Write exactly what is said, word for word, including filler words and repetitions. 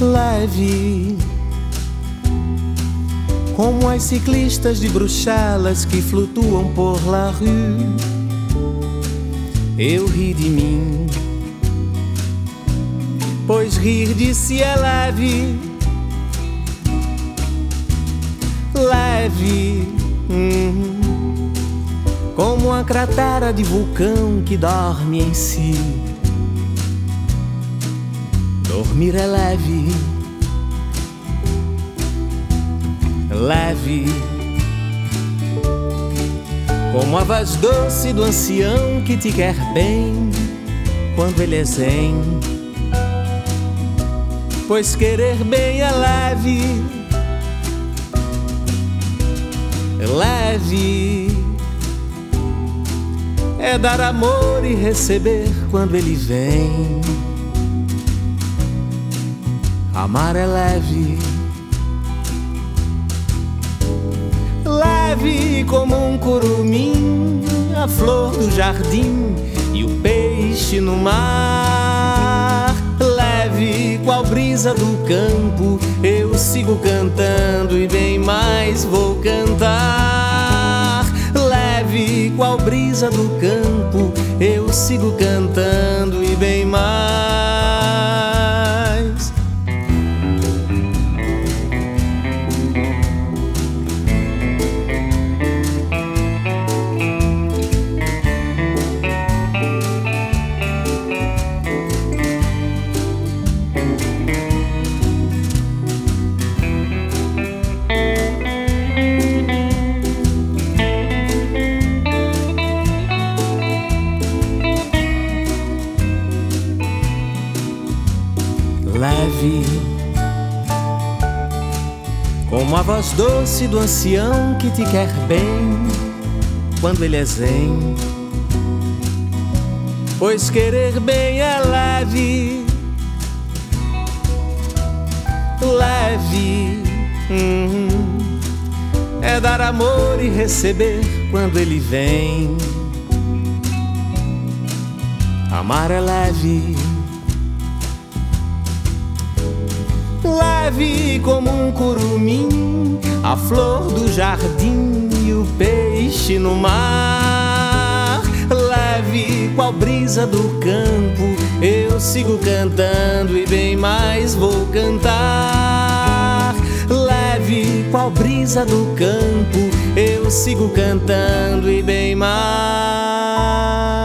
leve, como as ciclistas de Bruxelas que flutuam por la rue. Eu ri de mim, pois rir de si é leve, leve, hum, como a cratera de vulcão que dorme em si. Dormir é leve, leve, como a voz doce do ancião que te quer bem quando ele é zen. Pois querer bem é leve, leve, é dar amor e receber quando ele vem. Amar é leve, leve como um curumim, a flor do jardim e o peixe no mar. Leve qual brisa do campo, eu sigo cantando e bem mais vou cantar. Leve qual brisa do campo, eu sigo cantando e bem mais. Leve, como a voz doce do ancião que te quer bem quando ele é zen. Pois querer bem é leve, leve, hum, é dar amor e receber quando ele vem. Amar é leve, leve como um curumim, a flor do jardim e o peixe no mar. Leve qual brisa do campo, eu sigo cantando e bem mais vou cantar. Leve qual brisa do campo, eu sigo cantando e bem mais.